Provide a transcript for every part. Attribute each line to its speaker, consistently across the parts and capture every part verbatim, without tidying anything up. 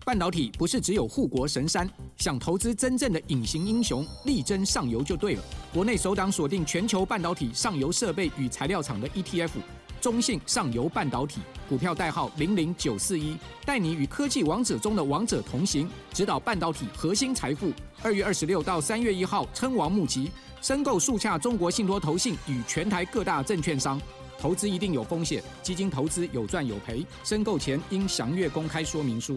Speaker 1: 半导体不是只有护国神山，想投资真正的隐形英雄，力争上游就对了。国内首档锁定全球半导体上游设备与材料厂的 E T F， 中信上游半导体，股票代号零零九四一，带你与科技王者中的王者同行，指导半导体核心财富。二月二十六到三月一号称王募集，申购速洽中国信托投信与全台各大证券商。投资一定有风险，基金投资有赚有赔，申购前应详阅公开说明书。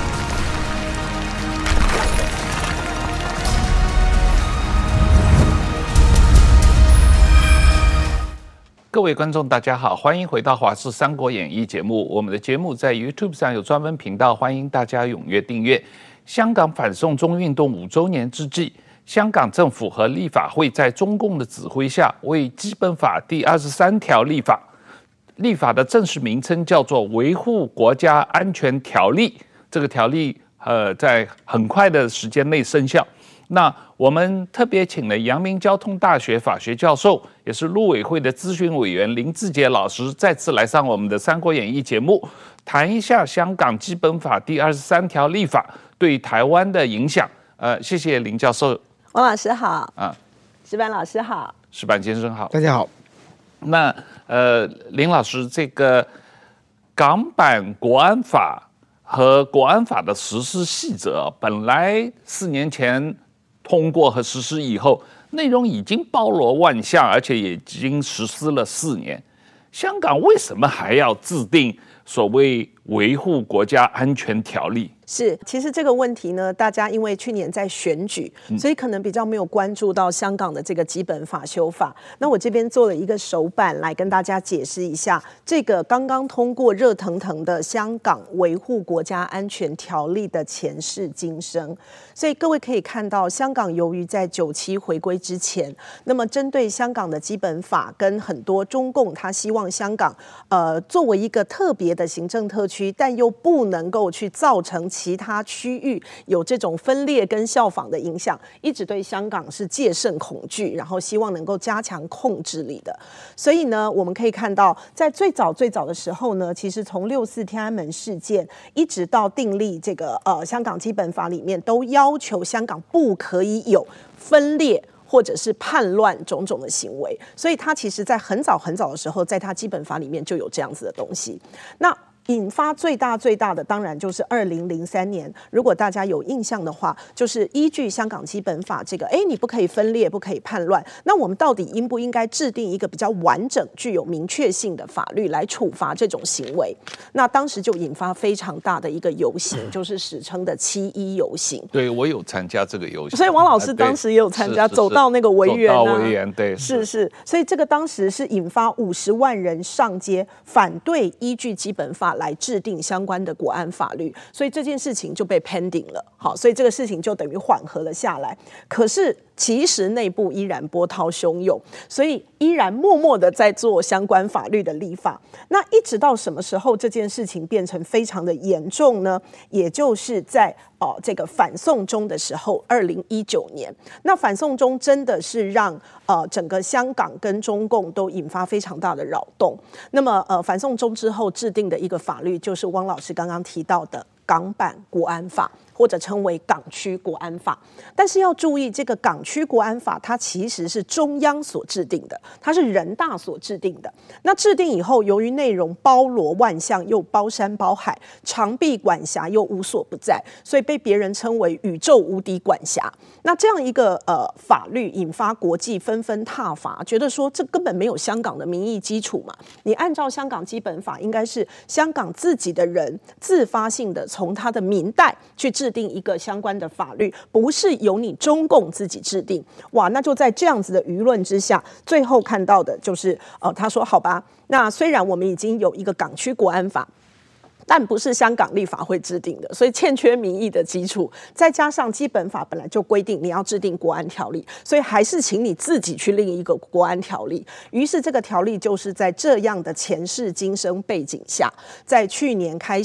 Speaker 2: 各位观众，大家好，欢迎回到《华视三国演义》节目。我们的节目在 YouTube 上有专门频道，欢迎大家踊跃订阅。香港反送中运动五周年之际，香港政府和立法会在中共的指挥下，为《基本法》第二十三条立法。立法的正式名称叫做《维护国家安全条例》。这个条例，呃，在很快的时间内生效。那我们特别请了阳明交通大学法学教授，也是陆委会的咨询委员林志杰老师，再次来上我们的《三国演义》节目，谈一下香港基本法第二十三条立法对台湾的影响。呃，谢谢林教授。
Speaker 3: 王老师好。
Speaker 2: 啊，
Speaker 3: 石板老师好。
Speaker 2: 石板先生好。
Speaker 4: 大家好。
Speaker 2: 那呃，林老师，这个港版国安法和国安法的实施细则，本来四年前通过和实施以后，内容已经包罗万象，而且也已经实施了四年。香港为什么还要制定所谓维护国家安全条例？
Speaker 3: 是，其实这个问题呢，大家因为去年在选举，所以可能比较没有关注到香港的这个基本法修法。那我这边做了一个手板来跟大家解释一下，这个刚刚通过热腾腾的香港维护国家安全条例的前世今生。所以各位可以看到，香港由于在九七回归之前，那么针对香港的基本法跟很多中共他希望香港呃作为一个特别的行政特区，但又不能够去造成其他区域有这种分裂跟效仿的影响，一直对香港是戒慎恐惧，然后希望能够加强控制力的。所以呢，我们可以看到，在最早最早的时候呢，其实从六四天安门事件一直到订立这个呃香港基本法里面，都要求香港不可以有分裂或者是叛乱种种的行为，所以它其实在很早很早的时候，在它基本法里面就有这样子的东西。那引发最大最大的当然就是二零零三年，如果大家有印象的话，就是依据香港基本法这个，哎，你不可以分裂，不可以叛乱，那我们到底应不应该制定一个比较完整、具有明确性的法律来处罚这种行为？那当时就引发非常大的一个游行，就是史称的七一游行。
Speaker 2: 对，我有参加这个游行，
Speaker 3: 所以王老师当时也有参加，走到那个维园啊，
Speaker 2: 走到维园，对，
Speaker 3: 是是，所以这个当时是引发五十万人上街反对依据基本法来制定相关的国安法律，所以这件事情就被 pending 了。好，所以这个事情就等于缓和了下来。可是其实内部依然波涛汹涌，所以依然默默的在做相关法律的立法。那一直到什么时候这件事情变成非常的严重呢？也就是在哦，这个反送中的时候，二零一九年，那反送中真的是让呃整个香港跟中共都引发非常大的扰动。那么呃，反送中之后制定的一个法律，就是汪老师刚刚提到的港版国安法，或者称为港区国安法。但是要注意，这个港区国安法它其实是中央所制定的，它是人大所制定的。那制定以后，由于内容包罗万象，又包山包海，长臂管辖又无所不在，所以被别人称为宇宙无敌管辖。那这样一个呃法律引发国际纷纷挞伐，觉得说这根本没有香港的民意基础嘛。你按照香港基本法，应该是香港自己的人自发性的从他的民代去制定一个相关的法律，不是由你中共自己制定。哇，那就在这样子的舆论之下，最后看到的就是呃他说好吧，那虽然我们已经有一个港区国安法，但不是香港立法会制定的，所以欠缺民意的基础，再加上基本法本来就规定你要制定国安条例，所以还是请你自己去另一个国安条例。于是这个条例就是在这样的前世今生背景下，在去年开始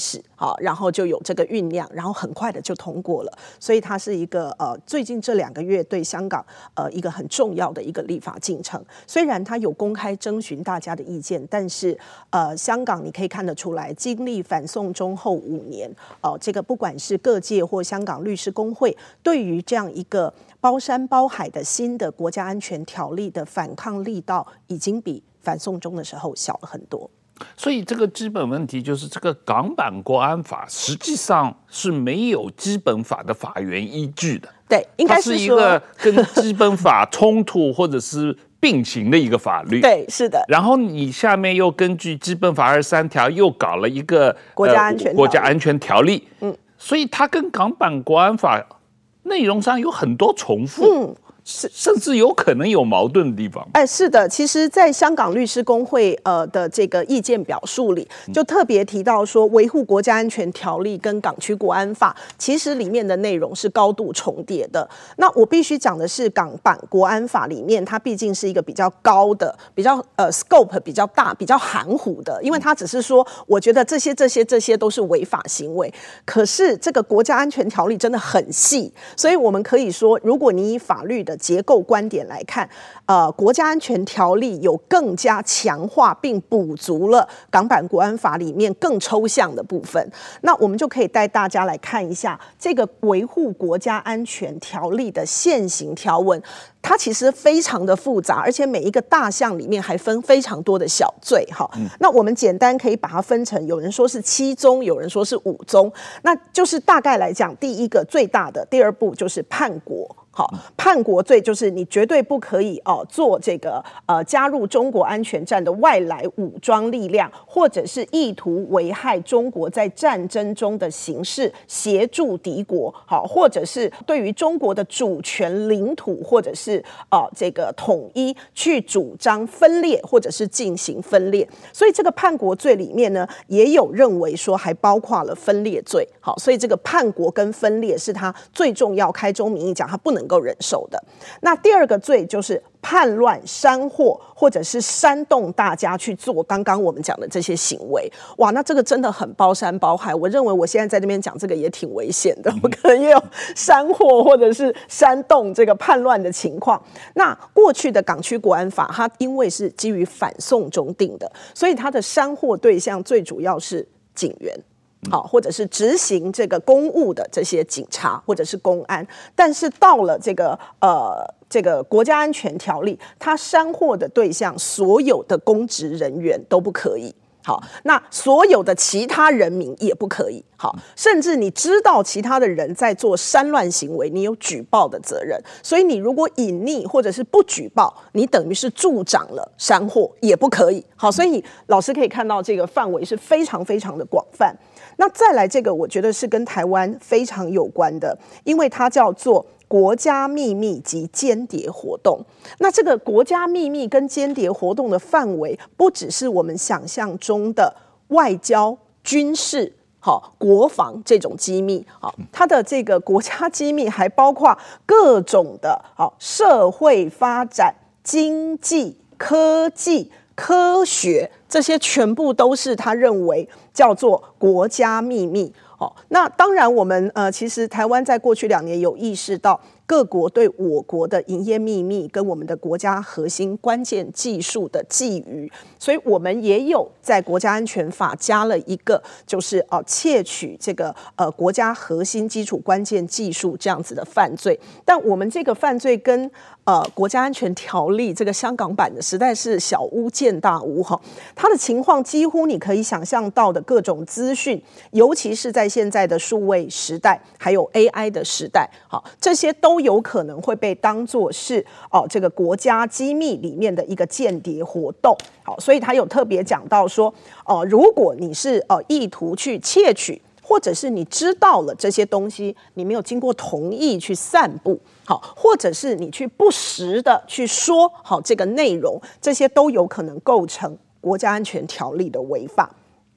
Speaker 3: 好，然后就有这个酝酿，然后很快的就通过了，所以它是一个呃最近这两个月对香港呃一个很重要的一个立法进程。虽然它有公开征询大家的意见，但是呃香港你可以看得出来，经历反送中后五年，呃这个不管是各界或香港律师公会，对于这样一个包山包海的新的国家安全条例的反抗力道，已经比反送中的时候小了很多。
Speaker 2: 所以这个基本问题就是，这个港版国安法实际上是没有基本法的法源依据的。
Speaker 3: 对，应该
Speaker 2: 是说它是一个跟基本法冲突或者是并行的一个法律。
Speaker 3: 对，是的。
Speaker 2: 然后你下面又根据基本法二十三条又搞了一个
Speaker 3: 国家安全、呃、
Speaker 2: 国家安全条例。
Speaker 3: 嗯，
Speaker 2: 所以它跟港版国安法内容上有很多重复。
Speaker 3: 嗯。
Speaker 2: 是，甚至有可能有矛盾的地方。
Speaker 3: 哎，是的，其实，在香港律师公会呃的这个意见表述里，就特别提到说，维护国家安全条例跟港区国安法，其实里面的内容是高度重叠的。那我必须讲的是，港版国安法里面，它毕竟是一个比较高的、比较呃 scope 比较大、比较含糊的，因为它只是说，我觉得这些、这些、这些都是违法行为。可是这个国家安全条例真的很细，所以我们可以说，如果你以法律的结构观点来看，呃，国家安全条例有更加强化并补足了港版国安法里面更抽象的部分。那我们就可以带大家来看一下这个维护国家安全条例的现行条文。它其实非常的复杂，而且每一个大项里面还分非常多的小罪哈。嗯、那我们简单可以把它分成，有人说是七宗，有人说是五宗。那就是大概来讲，第一个最大的，第二步就是叛国。好，叛国罪就是你绝对不可以哦、呃、做这个呃加入中国安全战的外来武装力量，或者是意图危害中国在战争中的形势，协助敌国，好，或者是对于中国的主权领土或者是呃这个统一去主张分裂，或者是进行分裂。所以这个叛国罪里面呢，也有认为说还包括了分裂罪。好，所以这个叛国跟分裂是他最重要，开宗明义讲，他不能能够忍受的。那第二个罪就是叛乱、煽惑或者是煽动大家去做刚刚我们讲的这些行为。哇，那这个真的很包山包海。我认为我现在在这边讲这个也挺危险的，我可能也有煽惑或者是煽动这个叛乱的情况。那过去的港区国安法，它因为是基于反送中定的，所以它的煽惑对象最主要是警员。好，或者是执行这个公务的这些警察或者是公安，但是到了这个呃这个国家安全条例，它煽惑的对象所有的公职人员都不可以。好，那所有的其他人民也不可以。好，甚至你知道其他的人在做煽乱行为，你有举报的责任。所以你如果隐匿或者是不举报，你等于是助长了煽惑，也不可以。好，所以老师可以看到这个范围是非常非常的广泛。那再来这个，我觉得是跟台湾非常有关的，因为它叫做国家秘密及间谍活动。那这个国家秘密跟间谍活动的范围，不只是我们想象中的外交、军事、好国防这种机密，好，它的这个国家机密还包括各种的好社会发展、经济、科技、科学，这些全部都是他认为叫做国家秘密。哦，那当然我们呃，其实台湾在过去两年有意识到各国对我国的营业秘密跟我们的国家核心关键技术的觊觎，所以我们也有在国家安全法加了一个，就是哦、呃、窃取这个呃国家核心基础关键技术这样子的犯罪。但我们这个犯罪跟呃国家安全条例这个香港版的实在是小巫见大巫哈，它的情况几乎你可以想象到的各种资讯，尤其是在现在的数位时代，还有 A I 的时代，好，这些都有可能会被当作是哦这个国家机密里面的一个间谍活动。好，所以他有特别讲到说，哦、呃，如果你是呃意图去窃取，或者是你知道了这些东西，你没有经过同意去散布，好，或者是你去不实的去说好这个内容，这些都有可能构成国家安全条例的违法。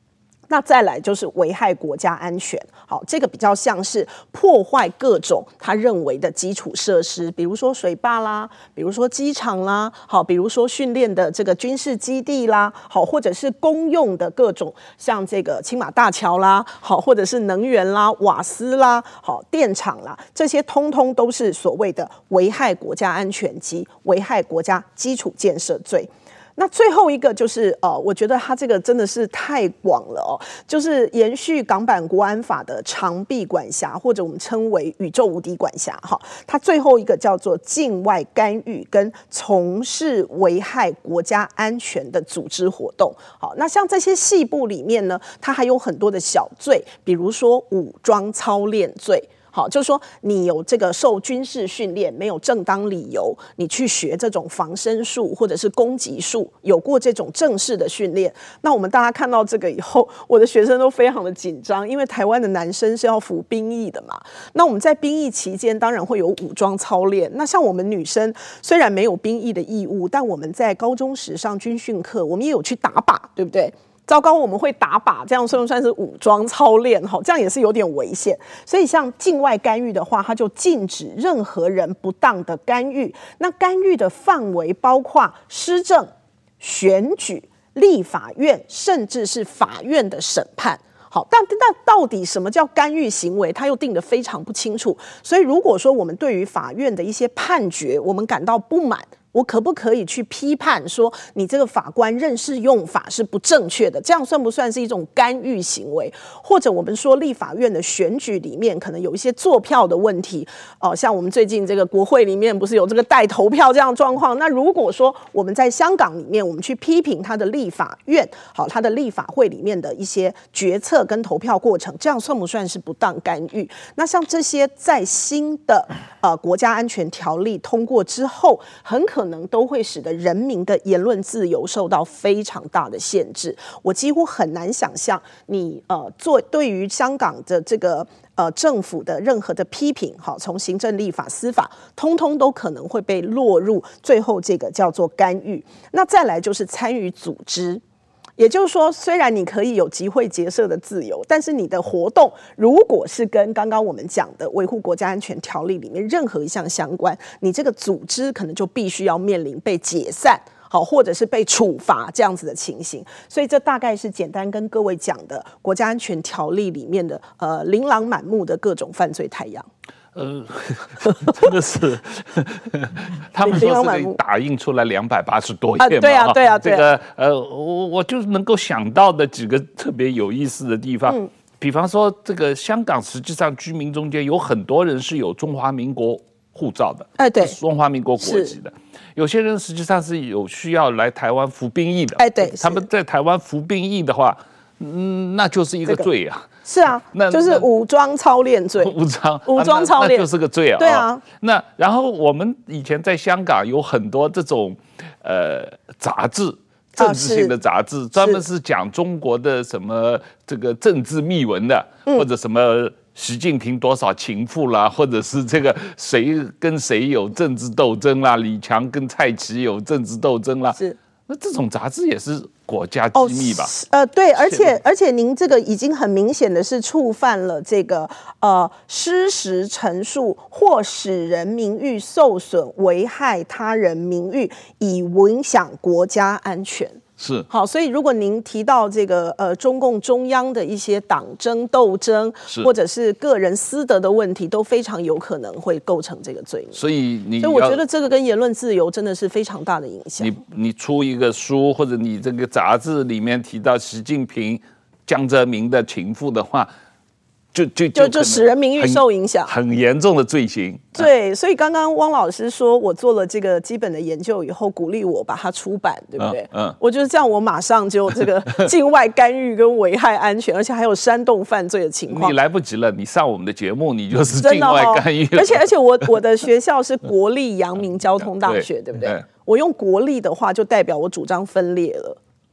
Speaker 3: 那再来就是危害国家安全，好，这个比较像是破坏各种他认为的基础设施，比如说水坝啦，比如说机场啦，好，比如说训练的这个军事基地啦，好，或者是公用的各种像这个青马大桥啦，好，或者是能源啦、瓦斯啦、好电厂啦，这些通通都是所谓的危害国家安全及危害国家基础建设罪。那最后一个就是呃，我觉得它这个真的是太广了哦，就是延续港版国安法的长臂管辖，或者我们称为宇宙无敌管辖哈。它最后一个叫做境外干预跟从事危害国家安全的组织活动。好，那像这些细部里面呢，它还有很多的小罪，比如说武装操练罪。好，就是说你有这个受军事训练，没有正当理由，你去学这种防身术或者是攻击术，有过这种正式的训练。那我们大家看到这个以后，我的学生都非常的紧张，因为台湾的男生是要服兵役的嘛。那我们在兵役期间当然会有武装操练。那像我们女生虽然没有兵役的义务，但我们在高中时上军训课，我们也有去打靶，对不对？糟糕，我们会打靶，这样算不算是武装操练？这样也是有点危险。所以像境外干预的话，它就禁止任何人不当的干预。那干预的范围包括施政、选举、立法院，甚至是法院的审判。好，但但到底什么叫干预行为，它又定得非常不清楚。所以如果说我们对于法院的一些判决，我们感到不满，我可不可以去批判说你这个法官认识用法是不正确的？这样算不算是一种干预行为？或者我们说立法院的选举里面可能有一些作票的问题，哦、呃，像我们最近这个国会里面不是有这个代投票这样的状况？那如果说我们在香港里面，我们去批评他的立法院，好，他的立法会里面的一些决策跟投票过程，这样算不算是不当干预？那像这些在新的呃国家安全条例通过之后，很可能可能都会使得人民的言论自由受到非常大的限制。我几乎很难想象你呃做对于香港的这个呃政府的任何的批评，好，从行政、立法、司法，通通都可能会被落入最后这个叫做干预。那再来就是参与组织。也就是说，虽然你可以有集会结社的自由，但是你的活动如果是跟刚刚我们讲的维护国家安全条例里面任何一项相关，你这个组织可能就必须要面临被解散，好，或者是被处罚这样子的情形。所以这大概是简单跟各位讲的国家安全条例里面的呃琳琅满目的各种犯罪太阳。
Speaker 2: 呃，真的是，他们说这个打印出来两百八十多页嘛，啊
Speaker 3: 对啊，对啊，
Speaker 2: 这个呃，我我就能够想到的几个特别有意思的地方，嗯、比方说这个香港实际上居民中间有很多人是有中华民国护照的，
Speaker 3: 哎，对，
Speaker 2: 中华民国国籍的，有些人实际上是有需要来台湾服兵役的，
Speaker 3: 哎，对，
Speaker 2: 他们在台湾服兵役的话，嗯，那就是一个罪啊。这个
Speaker 3: 是啊，那就是武装操练罪，
Speaker 2: 武装
Speaker 3: 武装操练、
Speaker 2: 啊、那, 那就是个罪啊。
Speaker 3: 对啊，
Speaker 2: 哦、那然后我们以前在香港有很多这种呃杂志，政治性的杂志，专门是讲中国的什么这个政治秘闻的，嗯、或者什么习近平多少情妇啦，或者是这个谁跟谁有政治斗争啦，李强跟蔡奇有政治斗争啦。
Speaker 3: 是。
Speaker 2: 那这种杂志也是国家机密吧？
Speaker 3: 哦、呃，对，而且而且您这个已经很明显的是触犯了这个呃失实陈述或使人名誉受损、危害他人名誉，以影响国家安全。
Speaker 2: 是
Speaker 3: 好，所以如果您提到这个呃中共中央的一些党争斗争，或者是个人私德的问题，都非常有可能会构成这个罪名。
Speaker 2: 所以你，
Speaker 3: 所以我觉得这个跟言论自由真的是非常大的影响。
Speaker 2: 你你出一个书，或者你这个杂志里面提到习近平、江泽民的情妇的话，就就
Speaker 3: 就就使人名誉受影响，
Speaker 2: 很严重的罪行。
Speaker 3: 对，所以刚刚汪老师说我做了这个基本的研究以后，鼓励我把它出版，对不对？嗯，嗯我觉得这样我马上就这个境外干预跟危害安全，而且还有煽动犯罪的情况。
Speaker 2: 你来不及了，你上我们的节目，你就是境外干预了。
Speaker 3: 哦、而且而且我我的学校是国立阳明交通大学，对, 对不对？对我用国立的话，就代表我主张分裂了。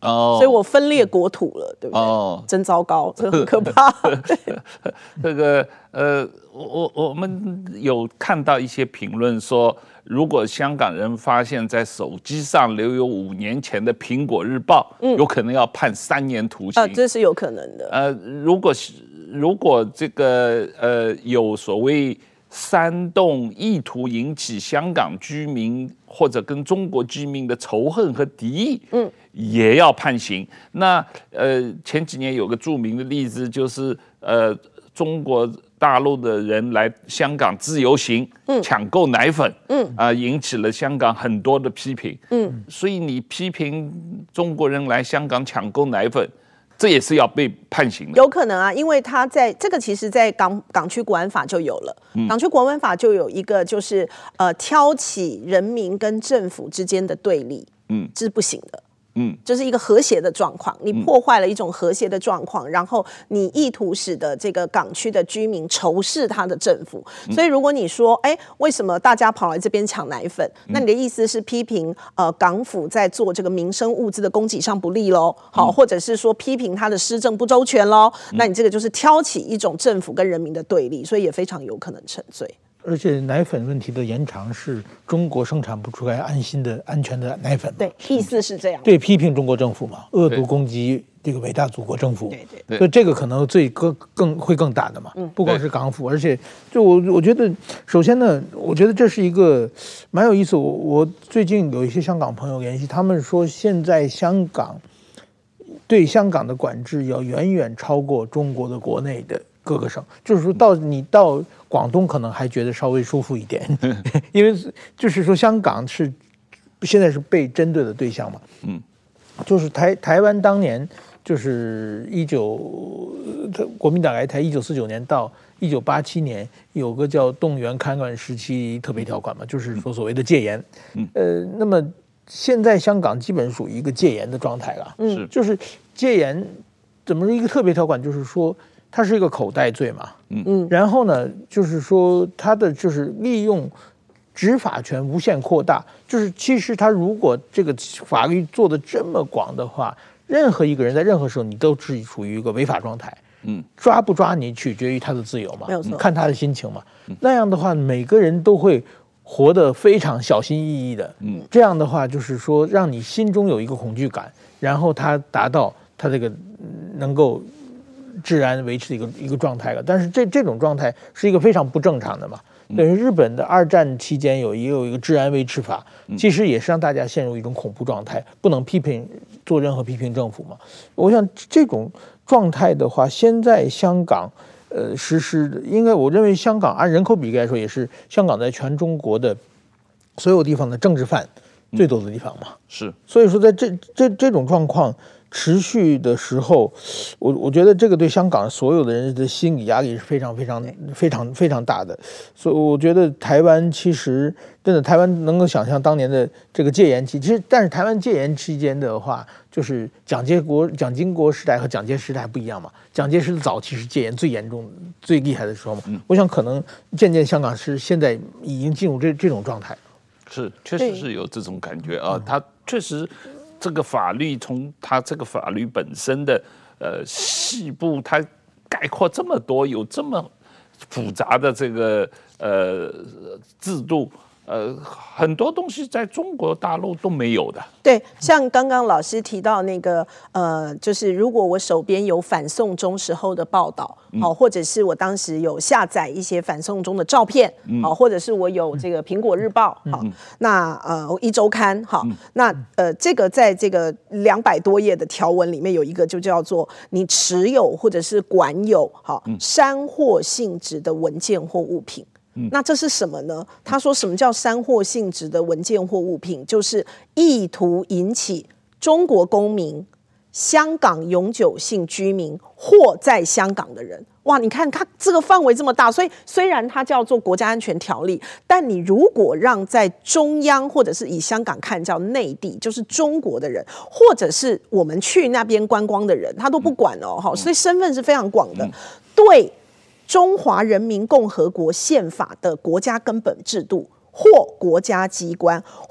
Speaker 3: 哦，所以我分裂国土了，对不对？哦，真糟糕，这很可怕。
Speaker 2: 这个呃，我我们有看到一些评论说，如果香港人发现在手机上留有五年前的《苹果日报》，嗯，有可能要判三年徒刑。
Speaker 3: 呃，这是有可能的。
Speaker 2: 呃，如果如果这个呃有所谓煽动意图引起香港居民或者跟中国居民的仇恨和敌意，嗯，也要判刑。那呃前几年有个著名的例子，就是呃中国大陆的人来香港自由行，嗯，抢购奶粉，嗯啊、呃，引起了香港很多的批评，嗯，所以你批评中国人来香港抢购奶粉，这也是要被判刑的。
Speaker 3: 有可能啊，因为他在这个其实在港港区国安法就有了，嗯、港区国安法就有一个就是呃挑起人民跟政府之间的对立，嗯，这是不行的。嗯，这是一个和谐的状况，你破坏了一种和谐的状况，嗯、然后你意图使得这个港区的居民仇视他的政府，嗯、所以如果你说，哎，为什么大家跑来这边抢奶粉？嗯、那你的意思是批评呃港府在做这个民生物资的供给上不利喽？好，嗯、或者是说批评他的施政不周全喽？嗯、那你这个就是挑起一种政府跟人民的对立，所以也非常有可能沉罪。
Speaker 4: 而且奶粉问题的延长是中国生产不出来安心的、安全的奶粉。
Speaker 3: 对，意思是这样。
Speaker 4: 对，批评中国政府嘛，恶毒攻击这个伟大祖国政府。
Speaker 3: 对对。
Speaker 4: 所以这个可能罪更更会更大的嘛。嗯。不光是港府，而且就我我觉得，首先呢，我觉得这是一个蛮有意思。我我最近有一些香港朋友联系，他们说现在香港对香港的管制要远远超过中国的国内的各个省，就是说到你到广东可能还觉得稍微舒服一点，因为就是说香港是现在是被针对的对象嘛，嗯，就是台台湾当年就是一九国民党来台一九四九年到一九八七年有个叫动员戡乱时期特别条款嘛，就是说所谓的戒严，嗯，呃，那么现在香港基本属于一个戒严的状态了，嗯，就是戒严怎么一个特别条款，就是说。它是一个口袋罪嘛，嗯，然后呢，就是说它的就是利用执法权无限扩大，就是其实它如果这个法律做得这么广的话，任何一个人在任何时候你都是处于一个违法状态，嗯，抓不抓你取决于他的自由嘛，
Speaker 3: 没有错，
Speaker 4: 看他的心情嘛，那样的话每个人都会活得非常小心翼翼的，嗯，这样的话就是说让你心中有一个恐惧感，然后他达到他这个能够。治安维持的一个一个状态了，但是这这种状态是一个非常不正常的嘛。等于日本的二战期间有也有一个治安维持法，其实也是让大家陷入一种恐怖状态，不能批评做任何批评政府嘛。我想这种状态的话，现在香港呃实施的，应该我认为香港按人口比例来说，也是香港在全中国的所有地方的政治犯最多的地方嘛。
Speaker 2: 是，
Speaker 4: 所以说在这这这种状况。持续的时候，我我觉得这个对香港所有的人的心理压力是非常非常非常非常大的，所以我觉得台湾其实真的台湾能够想象当年的这个戒严期，其实但是台湾戒严期间的话，就是蒋介国蒋经国时代和蒋介石时代还不一样嘛。蒋介石的早期是戒严最严重、最厉害的时候嘛。嗯、我想可能渐渐香港是现在已经进入这这种状态，
Speaker 2: 是确实是有这种感觉啊，他确实。这个法律从它这个法律本身的呃细部，它概括这么多，有这么复杂的这个呃制度，呃很多东西在中国大陆都没有的。
Speaker 3: 对，像刚刚老师提到那个呃，就是如果我手边有反送中时候的报道，好、嗯，或者是我当时有下载一些反送中的照片，好、嗯，或者是我有这个苹果日报，好、嗯，那呃一周刊，好，嗯、那呃这个在这个两百多页的条文里面有一个就叫做你持有或者是管有好山货性质的文件或物品。那这是什么呢？他说什么叫山货性质的文件或物品，就是意图引起中国公民、香港永久性居民或在香港的人。哇，你看它这个范围这么大，所以虽然它叫做国家安全条例，但你如果让在中央或者是以香港看叫内地，就是中国的人，或者是我们去那边观光的人，他都不管哦，哈，所以身份是非常广的，对。中华人民共和国宪法的国家根本制度或国家机关或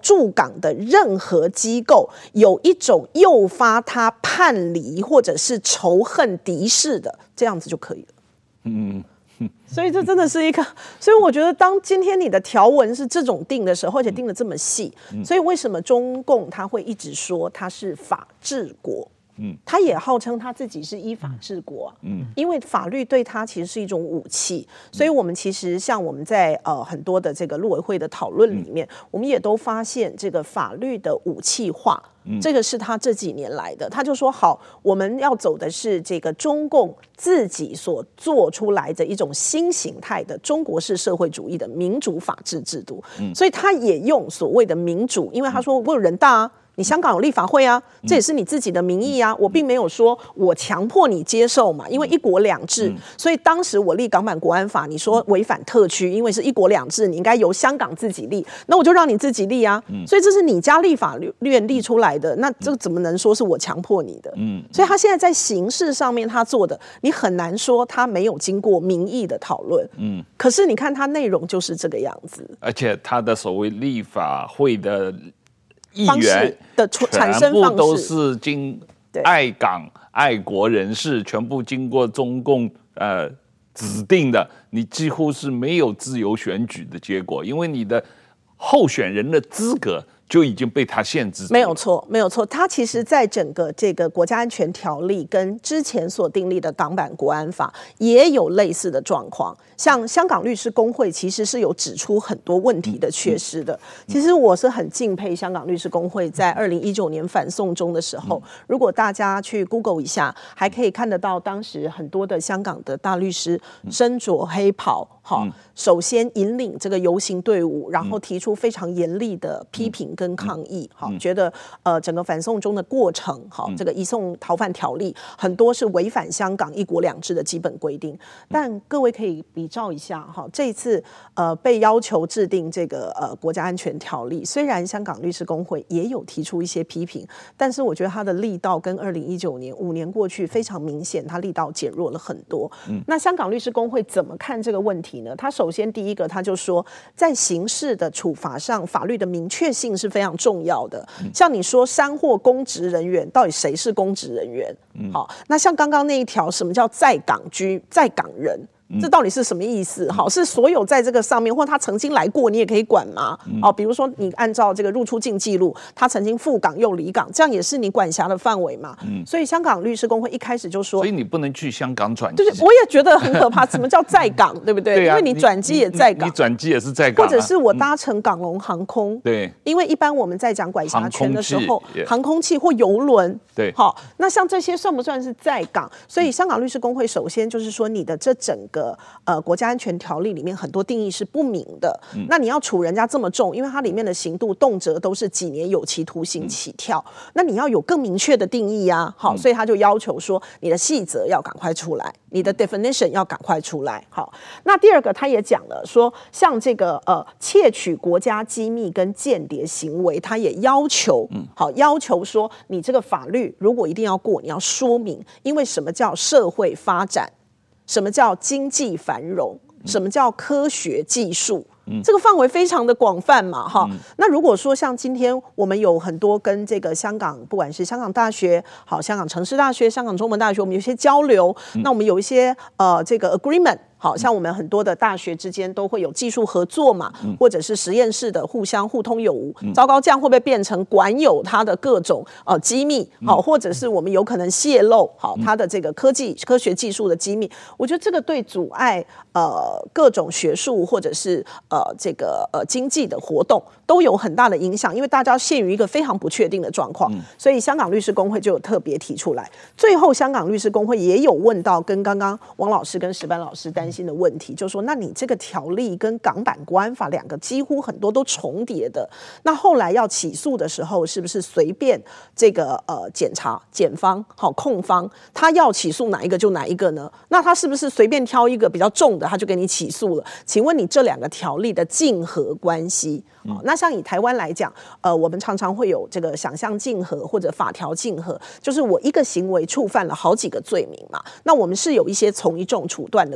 Speaker 3: 驻港的任何机构有一种诱发他叛离或者是仇恨敌视的，这样子就可以了。嗯。所以这真的是一个，所以我觉得当今天你的条文是这种定的时候，而且定得这么细，所以为什么中共他会一直说他是法治国？嗯，他也号称他自己是依法治国、啊，嗯，因为法律对他其实是一种武器，所以我们其实像我们在呃很多的这个陆委会的讨论里面，嗯、我们也都发现这个法律的武器化。嗯、这个是他这几年来的，他就说好，我们要走的是这个中共自己所做出来的一种新形态的中国式社会主义的民主法治制度，嗯、所以他也用所谓的民主，因为他说我有人大啊。你香港有立法会啊，这也是你自己的民意啊，我并没有说我强迫你接受嘛，因为一国两制，所以当时我立港版国安法，你说违反特区，因为是一国两制，你应该由香港自己立，那我就让你自己立啊，所以这是你家立法院立出来的，那这怎么能说是我强迫你的？嗯，所以他现在在形式上面他做的，你很难说他没有经过民意的讨论，嗯，可是你看他内容就是这个样子，
Speaker 2: 而且他的所谓立法会的议员
Speaker 3: 的产生方式
Speaker 2: 全部都是经爱港爱国人士，全部经过中共呃指定的，你几乎是没有自由选举的结果，因为你的候选人的资格就已经被他限制。
Speaker 3: 没有错，没有错。他其实在整个这个国家安全条例跟之前所订立的港版国安法也有类似的状况。像香港律师公会其实是有指出很多问题的缺失的。其实我是很敬佩香港律师公会在二零一九年反送中的时候，如果大家去 Google 一下，还可以看得到当时很多的香港的大律师身着黑袍，好，首先引领这个游行队伍，然后提出非常严厉的批评跟抗议，好，觉得呃整个反送中的过程，好，这个移送逃犯条例很多是违反香港一国两制的基本规定。但各位可以比照一下，哈，这一次呃被要求制定这个呃国家安全条例，虽然香港律师公会也有提出一些批评，但是我觉得它的力道跟二零一九年五年过去非常明显，它力道减弱了很多。嗯、那香港律师公会怎么看这个问题呢？他首先第一个，他就说，在刑事的处罚上，法律的明确性是非常重要的。像你说山货公职人员，到底谁是公职人员？好，那像刚刚那一条，什么叫在港居、在港人？这到底是什么意思？好，是所有在这个上面，或他曾经来过，你也可以管吗？好，比如说你按照这个入出境记录，他曾经赴港又离港，这样也是你管辖的范围嘛？嗯，所以香港律师公会一开始就说，
Speaker 2: 所以你不能去香港转机。
Speaker 3: 对，我也觉得很可怕。什么叫在港？对不对？
Speaker 2: 对啊，
Speaker 3: 因为你转机也在港，
Speaker 2: 你转机也是在港、啊，
Speaker 3: 或者是我搭乘港龙航空。
Speaker 2: 对、嗯，
Speaker 3: 因为一般我们在讲管辖权的时候，航空器或邮轮，
Speaker 2: 对，
Speaker 3: 好，那像这些算不算是在港？所以香港律师公会首先就是说，你的这整个呃国家安全条例里面很多定义是不明的，嗯、那你要处人家这么重，因为它里面的刑度动辄都是几年有期徒刑起跳，嗯、那你要有更明确的定义啊，好，嗯、所以他就要求说你的细则要赶快出来，你的 definition 要赶快出来，好，那第二个他也讲了说，像这个呃窃取国家机密跟间谍行为，他也要求，嗯、好要求说你这个法律如果一定要过，你要说明，因为什么叫社会发展？什么叫经济繁荣？什么叫科学技术？嗯、这个范围非常的广泛嘛，哈、嗯。那如果说像今天我们有很多跟这个香港，不管是香港大学、好香港城市大学、香港中文大学，我们有一些交流，嗯、那我们有一些呃这个 agreement。好像我们很多的大学之间都会有技术合作嘛，嗯、或者是实验室的互相互通有无。嗯、糟糕，这样会不会变成管有它的各种呃机密？好，或者是我们有可能泄露好它的这个科技、科学技术的机密？我觉得这个对阻碍呃各种学术或者是呃这个呃经济的活动都有很大的影响，因为大家陷于一个非常不确定的状况。嗯、所以香港律师公会就有特别提出来。最后，香港律师公会也有问到跟刚刚王老师跟石班老师担心新的问题，就是说，那你这个条例跟港版国安法两个几乎很多都重叠的，那后来要起诉的时候，是不是随便这个呃检察、检方、好控方，他要起诉哪一个就哪一个呢？那他是不是随便挑一个比较重的，他就给你起诉了？请问你这两个条例的竞合关系？嗯、那像以台湾来讲，呃，我们常常会有这个想象竞合或者法条竞合，就是我一个行为触犯了好几个罪名嘛，那我们是有一些从一重处断的规定。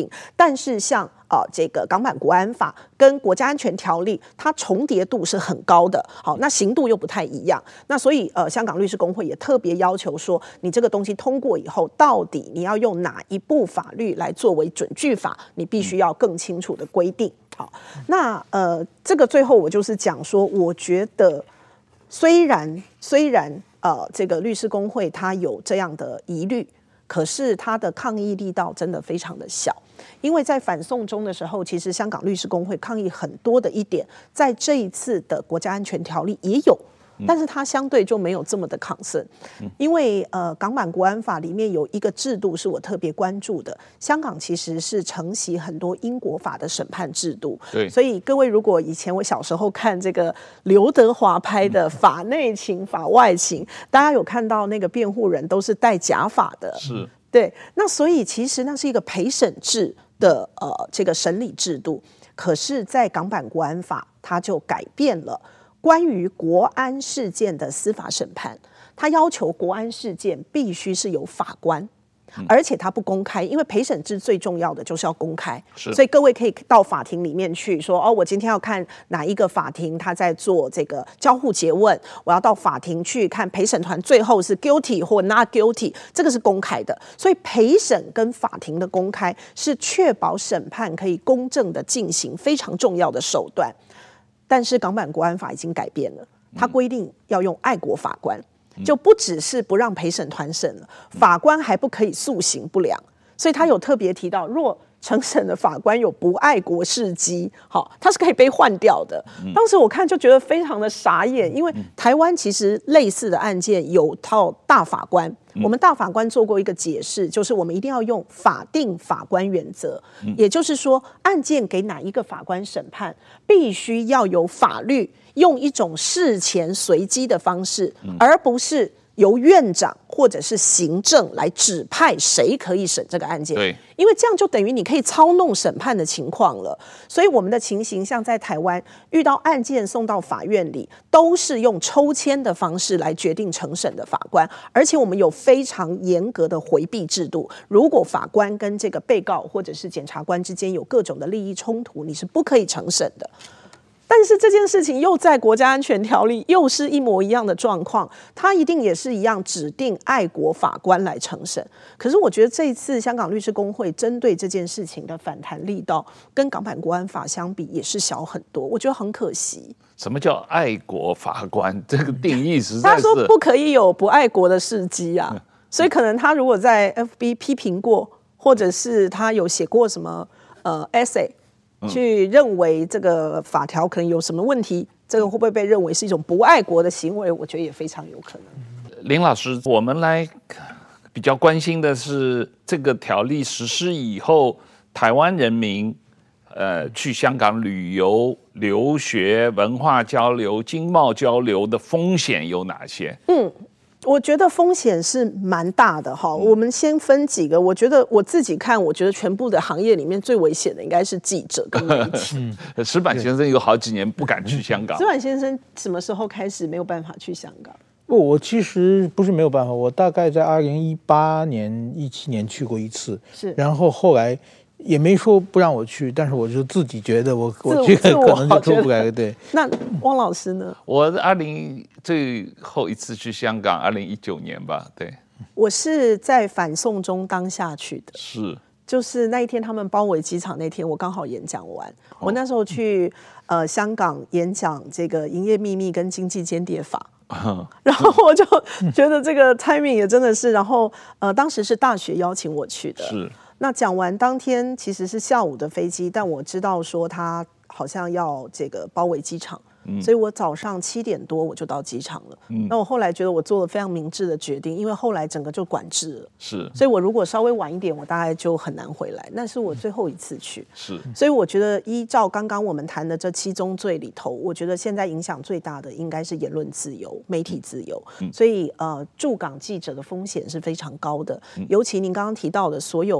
Speaker 3: 但是像呃这个港版国安法跟国家安全条例，它重叠度是很高的，好，那刑度又不太一样，那所以呃香港律师公会也特别要求说，你这个东西通过以后，到底你要用哪一部法律来作为准据法，你必须要更清楚的规定。好，那呃这个最后我就是讲说，我觉得虽然虽然呃这个律师公会它有这样的疑虑，可是它的抗议力道真的非常的小。因为在反送中的时候，其实香港律师公会抗议很多的一点，在这一次的国家安全条例也有，但是它相对就没有这么的concern。因为呃港版国安法里面有一个制度是我特别关注的，香港其实是承袭很多英国法的审判制度，
Speaker 2: 对，
Speaker 3: 所以各位如果以前我小时候看这个刘德华拍的《法内情法外情》，大家有看到那个辩护人都是戴假发的，
Speaker 2: 是。
Speaker 3: 对，那所以其实那是一个陪审制的呃这个审理制度，可是，在港版国安法，它就改变了关于国安事件的司法审判，它要求国安事件必须是由法官。而且它不公开，因为陪审制最重要的就是要公开，所以各位可以到法庭里面去说，哦，我今天要看哪一个法庭他在做这个交互诘问，我要到法庭去看陪审团最后是 guilty 或 not guilty， 这个是公开的。所以陪审跟法庭的公开是确保审判可以公正的进行非常重要的手段。但是港版国安法已经改变了，它规定要用爱国法官。就不只是不让陪审团审了，法官还不可以诉刑不良，所以他有特别提到，若承审的法官有不爱国事迹，好，他是可以被换掉的。当时我看就觉得非常的傻眼，因为台湾其实类似的案件有套大法官，我们大法官做过一个解释，就是我们一定要用法定法官原则，也就是说，案件给哪一个法官审判，必须要有法律用一种事前随机的方式，而不是由院长或者是行政来指派谁可以审这个案件。
Speaker 2: 对，
Speaker 3: 因为这样就等于你可以操弄审判的情况了。所以我们的情形，像在台湾遇到案件送到法院里，都是用抽签的方式来决定承审的法官，而且我们有非常严格的回避制度。如果法官跟这个被告或者是检察官之间有各种的利益冲突，你是不可以承审的。但是这件事情又在国家安全条例又是一模一样的状况，他一定也是一样指定爱国法官来承审。可是我觉得这一次香港律师公会针对这件事情的反弹力道，跟港版国安法相比也是小很多，我觉得很可惜。
Speaker 2: 什么叫爱国法官？这个定义实在是……
Speaker 3: 他说不可以有不爱国的事迹啊，嗯、所以可能他如果在 F B 批评过，或者是他有写过什么呃 essay。去认为这个法条可能有什么问题，这个会不会被认为是一种不爱国的行为？我觉得也非常有可能。
Speaker 2: 林老师，我们来比较关心的是这个条例实施以后，台湾人民呃去香港旅游、留学、文化交流、经贸交流的风险有哪些？嗯。
Speaker 3: 我觉得风险是蛮大的哈，我们先分几个。我觉得我自己看，我觉得全部的行业里面最危险的应该是记者跟媒体。
Speaker 2: 石板先生有好几年不敢去香港。
Speaker 3: 石板先生什么时候开始没有办法去香港？
Speaker 4: 不，我其实不是没有办法，我大概在二零一八年、一七年去过一次，
Speaker 3: 是，
Speaker 4: 然后后来也没说不让我去，但是我就自己觉得我我这个可能就出不来。对，
Speaker 3: 那汪老师呢？
Speaker 2: 我二零最后一次去香港，二零一九年吧。对，
Speaker 3: 我是在反送中当下去的。
Speaker 2: 是，
Speaker 3: 就是那一天他们包围机场那天，我刚好演讲完。哦、我那时候去呃香港演讲这个营业秘密跟经济间谍法。然后我就觉得这个 timing 也真的是，然后呃当时是大学邀请我去的。
Speaker 2: 是。
Speaker 3: 那讲完当天其实是下午的飞机，但我知道说他好像要这个包围机场，嗯、所以我早上七点多我就到机场了。嗯、那我后来觉得我做了非常明智的决定，因为后来整个就管制了，
Speaker 2: 是，
Speaker 3: 所以我如果稍微晚一点，我大概就很难回来。那是我最后一次去，
Speaker 2: 是，
Speaker 3: 所以我觉得依照刚刚我们谈的这七宗罪里头，我觉得现在影响最大的应该是言论自由、媒体自由。嗯、所以呃，驻港记者的风险是非常高的，嗯、尤其您刚刚提到的所有。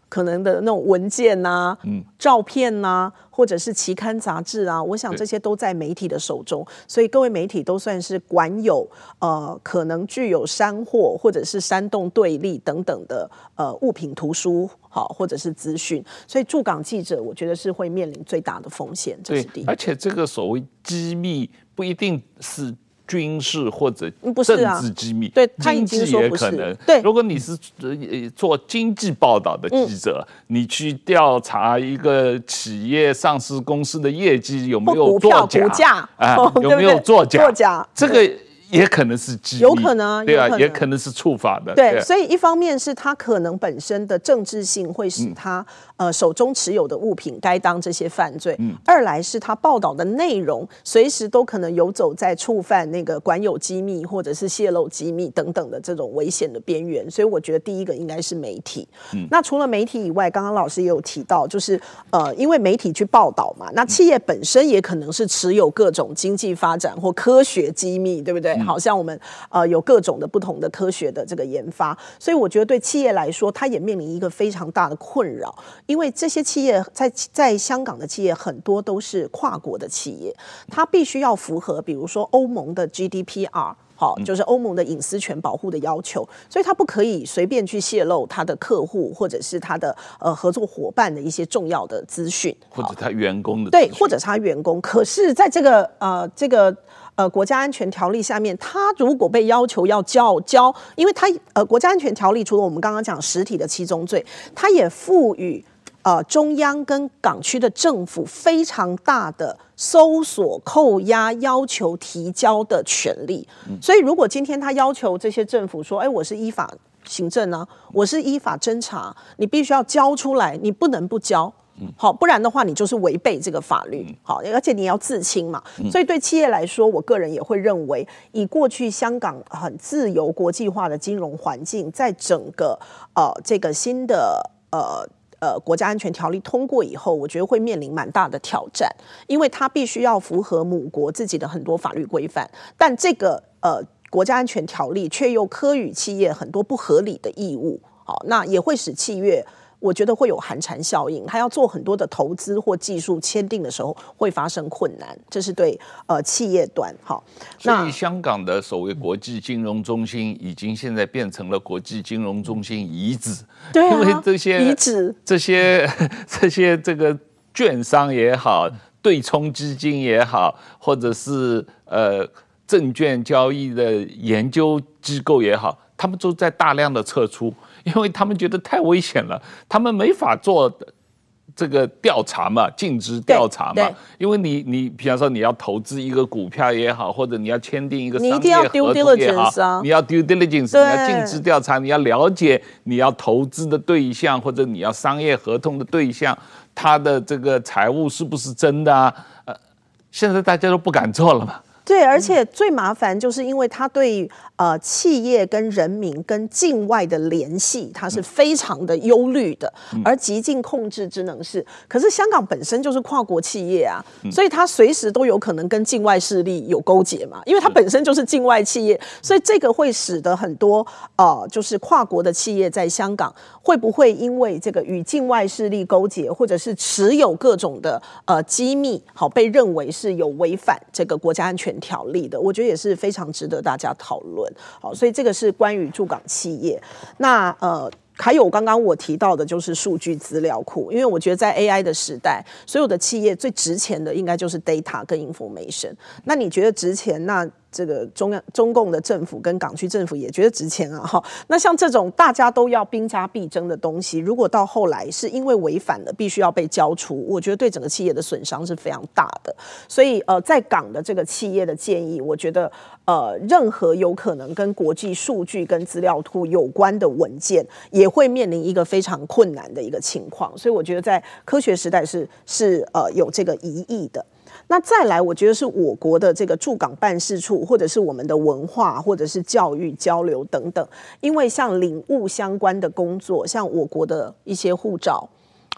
Speaker 3: 可能的那种文件啊、嗯、照片啊，或者是期刊杂志啊，我想这些都在媒体的手中，所以各位媒体都算是管有呃可能具有山货或者是煽动对立等等的呃物品图书好或者是资讯，所以驻港记者我觉得是会面临最大的风险，这是第一。
Speaker 2: 而且这个所谓机密不一定是军事或者
Speaker 3: 政
Speaker 2: 治机密，
Speaker 3: 啊、对，他
Speaker 2: 经济也可能。
Speaker 3: 对，
Speaker 2: 如果你是做经济报道的记者，嗯、你去调查一个企业上市公司的业绩有没有作假，
Speaker 3: 股价
Speaker 2: 啊，有没有作假？
Speaker 3: 作假，
Speaker 2: 这个也可能是机密，
Speaker 3: 有可能，
Speaker 2: 对啊，也可能是触法的。
Speaker 3: 对，所以一方面是他可能本身的政治性会使他、嗯、呃手中持有的物品该当这些犯罪，嗯、二来是他报道的内容随时都可能游走在触犯那个管有机密或者是泄露机密等等的这种危险的边缘，所以我觉得第一个应该是媒体。嗯、那除了媒体以外，刚刚老师也有提到，就是呃，因为媒体去报道嘛，那企业本身也可能是持有各种经济发展或科学机密，对不对？好像我们呃有各种的不同的科学的这个研发，所以我觉得对企业来说，它也面临一个非常大的困扰，因为这些企业在在香港的企业很多都是跨国的企业，它必须要符合比如说欧盟的 G D P R。好，就是欧盟的隐私权保护的要求，所以他不可以随便去泄露他的客户或者是他的呃合作伙伴的一些重要的资讯，
Speaker 2: 或者他员工的
Speaker 3: 对，或者是他员工。可是，在这个呃这个呃国家安全条例下面，他如果被要求要交交，因为他呃国家安全条例除了我们刚刚讲实体的七宗罪，他也赋予呃中央跟港区的政府非常大的搜索、扣押、要求提交的权利，所以如果今天他要求这些政府说，哎，我是依法行政啊，我是依法侦查，你必须要交出来，你不能不交，好，不然的话你就是违背这个法律，好，而且你要自清嘛。所以对企业来说，我个人也会认为，以过去香港很自由国际化的金融环境，在整个呃这个新的呃。呃，国家安全条例通过以后，我觉得会面临蛮大的挑战，因为它必须要符合母国自己的很多法律规范，但这个呃国家安全条例却又科予企业很多不合理的义务，好，那也会使企业我觉得会有寒蝉效应，他要做很多的投资或技术签订的时候会发生困难，这是对呃企业端。好，
Speaker 2: 所以香港的所谓国际金融中心已经现在变成了国际金融中心遗址，
Speaker 3: 对啊，
Speaker 2: 因为这些
Speaker 3: 遗址
Speaker 2: 这些这些这个券商也好，对冲基金也好，或者是呃证券交易的研究机构也好，他们都在大量的撤出。因为他们觉得太危险了，他们没法做这个调查嘛，尽职调查嘛。因为你你比方说你要投资一个股票也好，或者你要签订一个商业合同也好，你要 due diligence， 你要尽职调查，你要了解你要投资的对象或者你要商业合同的对象，他的这个财务是不是真的啊？呃，现在大家都不敢做了嘛。
Speaker 3: 对，而且最麻烦就是因为他对呃企业跟人民跟境外的联系，他是非常的忧虑的，而极尽控制之能事。可是香港本身就是跨国企业啊，所以他随时都有可能跟境外势力有勾结嘛，因为它本身就是境外企业，所以这个会使得很多呃就是跨国的企业在香港会不会因为这个与境外势力勾结，或者是持有各种的呃机密，好被认为是有违反这个国家安全条例的，我觉得也是非常值得大家讨论。好，所以这个是关于驻港企业。那呃。还有刚刚我提到的就是数据资料库，因为我觉得在 A I 的时代，所有的企业最值钱的应该就是 data 跟 information。那你觉得值钱？那这个中央中共的政府跟港区政府也觉得值钱啊，哈。那像这种大家都要兵家必争的东西，如果到后来是因为违反了，必须要被交出，我觉得对整个企业的损伤是非常大的。所以呃，在港的这个企业的建议，我觉得呃，任何有可能跟国际数据跟资料库有关的文件，也会面临一个非常困难的一个情况。所以我觉得在科学时代是是呃有这个疑义的。那再来，我觉得是我国的这个驻港办事处，或者是我们的文化，或者是教育交流等等，因为像领务相关的工作，像我国的一些护照，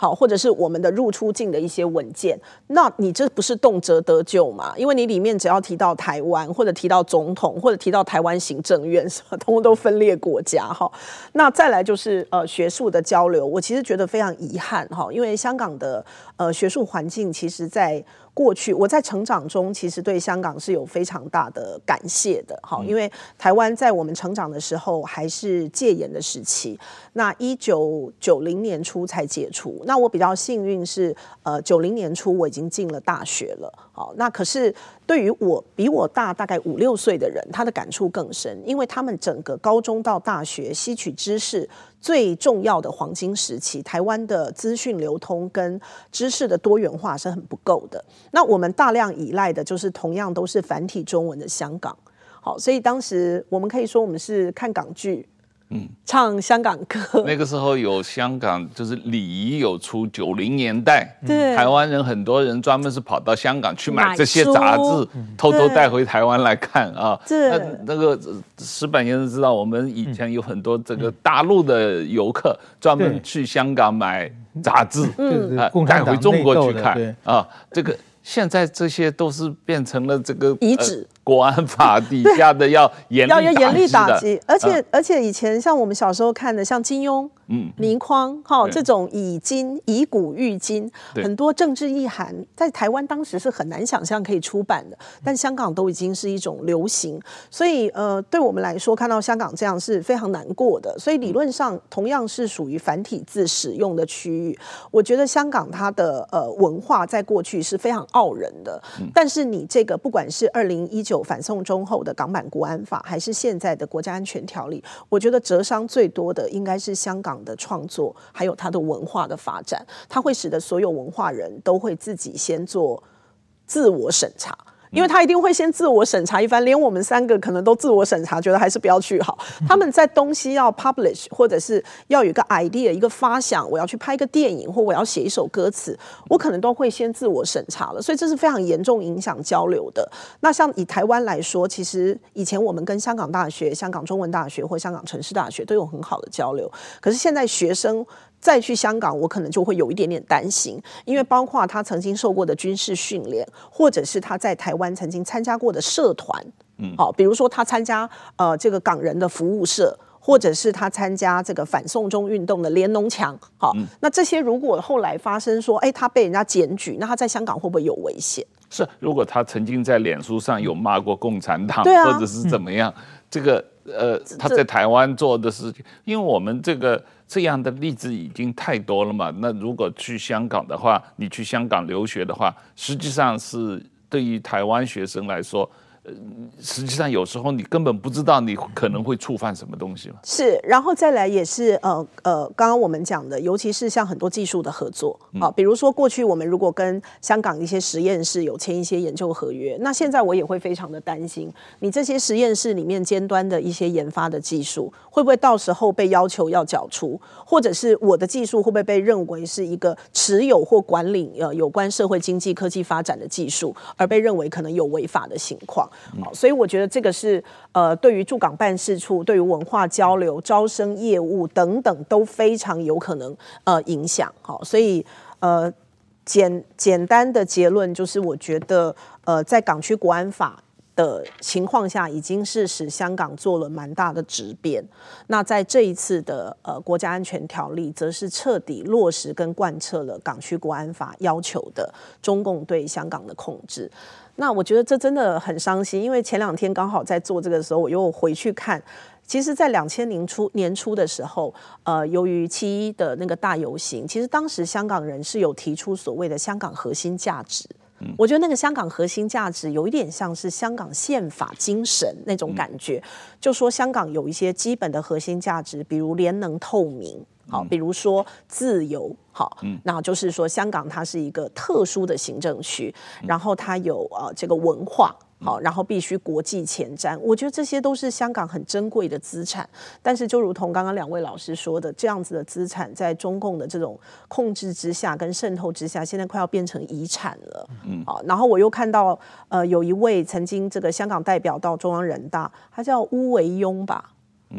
Speaker 3: 好，或者是我们的入出境的一些文件，那你这不是动辄得咎吗？因为你里面只要提到台湾，或者提到总统，或者提到台湾行政院，什么通通都分裂国家哈。那再来就是呃学术的交流，我其实觉得非常遗憾哈，因为香港的呃学术环境其实在过去我在成长中，其实对香港是有非常大的感谢的哈，因为台湾在我们成长的时候还是戒严的时期，那一九九零年初才解除，那我比较幸运是呃九零年初我已经进了大学了，好，那可是对于我比我大大概五六岁的人，他的感触更深，因为他们整个高中到大学吸取知识最重要的黄金时期，台湾的资讯流通跟知识的多元化是很不够的。那我们大量依赖的就是同样都是繁体中文的香港，好，所以当时我们可以说我们是看港剧，嗯，唱香港歌。
Speaker 2: 那个时候有香港，就是礼仪有出九零年代，
Speaker 3: 对，
Speaker 2: 台湾人很多人专门是跑到香港去买这些杂志，偷偷带回台湾来看啊。那那个石板先生知道，我们以前有很多这个大陆的游客专门去香港买杂志，
Speaker 4: 嗯，
Speaker 2: 啊，带回中国去看啊，这个。现在这些都是变成了这个
Speaker 3: 遗址。
Speaker 2: 呃国安法底下的要严
Speaker 3: 要严厉打
Speaker 2: 击，
Speaker 3: 而且、嗯、而且以前像我们小时候看的，像金庸、嗯、倪匡哈这种以今以古喻今，很多政治意涵，在台湾当时是很难想象可以出版的，但香港都已经是一种流行，所以呃，对我们来说，看到香港这样是非常难过的。所以理论上同样是属于繁体字使用的区域，我觉得香港它的呃文化在过去是非常傲人的，嗯、但是你这个不管是二零一九反送中后的港版国安法，还是现在的国家安全条例，我觉得折伤最多的应该是香港的创作，还有它的文化的发展，它会使得所有文化人都会自己先做自我审查。因为他一定会先自我审查一番，连我们三个可能都自我审查，觉得还是不要去好。他们在东西要 publish， 或者是要有一个 idea， 一个发想，我要去拍一个电影，或我要写一首歌词，我可能都会先自我审查了，所以这是非常严重影响交流的。那像以台湾来说，其实以前我们跟香港大学、香港中文大学或香港城市大学都有很好的交流，可是现在学生再去香港，我可能就会有一点点担心，因为包括他曾经受过的军事训练，或者是他在台湾曾经参加过的社团，嗯，好，比如说他参加呃这个港人的服务社，或者是他参加这个反送中运动的联农墙，好，嗯、那这些如果后来发生说，哎，他被人家检举，那他在香港会不会有危险？
Speaker 2: 是，如果他曾经在脸书上有骂过共产党，
Speaker 3: 对啊、
Speaker 2: 或者是怎么样，嗯、这个呃他在台湾做的事情，因为我们这个。这样的例子已经太多了嘛？那如果去香港的话，你去香港留学的话，实际上是对于台湾学生来说，呃，实际上有时候你根本不知道你可能会触犯什么东西嘛。
Speaker 3: 是，然后再来也是呃呃，刚刚我们讲的，尤其是像很多技术的合作啊，比如说过去我们如果跟香港一些实验室有签一些研究合约，那现在我也会非常的担心，你这些实验室里面尖端的一些研发的技术，会不会到时候被要求要缴出，或者是我的技术会不会被认为是一个持有或管理呃有关社会经济科技发展的技术，而被认为可能有违法的情况。好，所以我觉得这个是呃，对于驻港办事处、对于文化交流、招生业务等等都非常有可能呃影响。好，所以呃简简单的结论就是，我觉得呃在港区国安法的情况下，已经是使香港做了蛮大的质变。那在这一次的呃国家安全条例，则是彻底落实跟贯彻了港区国安法要求的中共对香港的控制。那我觉得这真的很伤心，因为前两天刚好在做这个时候，我又回去看。其实，在两千年初年初的时候，呃，由于七一的那个大游行，其实当时香港人是有提出所谓的香港核心价值。我觉得那个香港核心价值有一点像是香港宪法精神那种感觉，就说香港有一些基本的核心价值，比如廉能透明，好，比如说自由，好，那就是说香港它是一个特殊的行政区，然后它有呃这个文化。好，然后必须国际前瞻，我觉得这些都是香港很珍贵的资产。但是就如同刚刚两位老师说的，这样子的资产在中共的这种控制之下跟渗透之下，现在快要变成遗产了。嗯，好，然后我又看到呃有一位曾经这个香港代表到中央人大，他叫邬维庸吧，嗯。